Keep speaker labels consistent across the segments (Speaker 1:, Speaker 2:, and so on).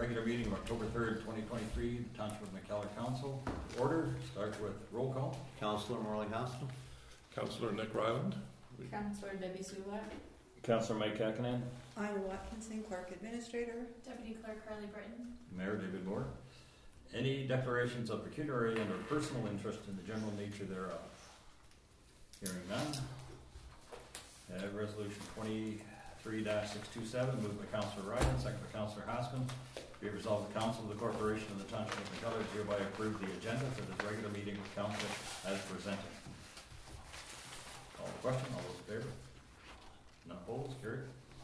Speaker 1: regular meeting of October 3rd, 2023, the Township of McKellar Council. Order, start with roll call.
Speaker 2: Councillor Morley Haskell.
Speaker 3: Councillor Nick Ryland.
Speaker 4: Councillor Debbie Zulak.
Speaker 5: Councillor Mike Kakinen.
Speaker 6: Iowa Watkinson, Clerk Administrator.
Speaker 4: Deputy Clerk Carly Britton.
Speaker 1: Mayor David Moore. Any declarations of pecuniary and or personal interest in the general nature thereof? Hearing none. Resolution 23-627, moved by Councillor Ryland, second by Councillor Haskell. Be it resolved, the Council of the Corporation of the Township of McKellar hereby approve the agenda for this regular meeting of Council as presented. Call the question. All those in favor? None opposed? Carried.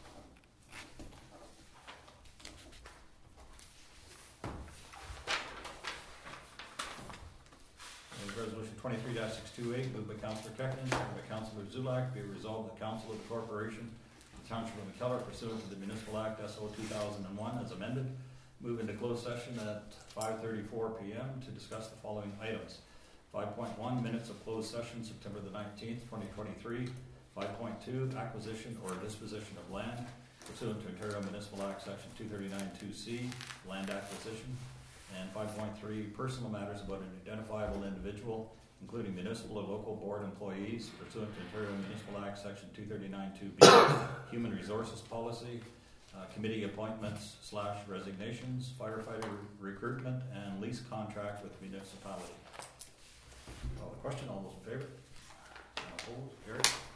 Speaker 1: Resolution 23-628, moved by Councillor Kakinen, second by Councillor Zulak. Be it resolved, the Council of the Corporation of the Township of McKellar, pursuant to the Municipal Act SO 2001 as amended, move into closed session at 5:34 p.m. to discuss the following items. 5.1, minutes of closed session, September the 19th, 2023. 5.2, acquisition or disposition of land, pursuant to Ontario Municipal Act Section 239(2)C, land acquisition. And 5.3, personal matters about an identifiable individual, including municipal or local board employees, pursuant to Ontario Municipal Act Section 239(2)B, human resources policy, committee appointments / resignations, firefighter recruitment, and lease contract with municipality. Call the question. All those in favor? Opposed? Carried.